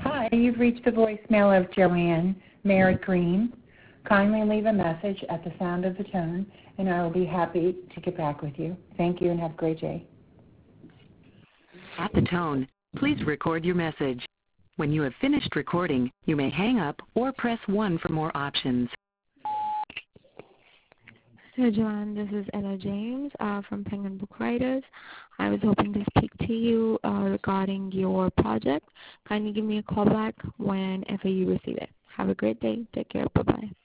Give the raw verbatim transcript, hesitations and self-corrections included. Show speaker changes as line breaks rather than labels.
Hi, you've reached the voicemail of Joanne Merritt Green. Kindly leave a message at the sound of the tone, and I will be happy to get back with you. Thank you and have a great day.
At the tone, please record your message. When you have finished recording, you may hang up or press one for more options.
Hello, Joanne. This is Ella James uh, from Penguin Book Writers. I was hoping to speak to you uh, regarding your project. Kindly give me a call back whenever you receive it. Have a great day. Take care. Bye-bye.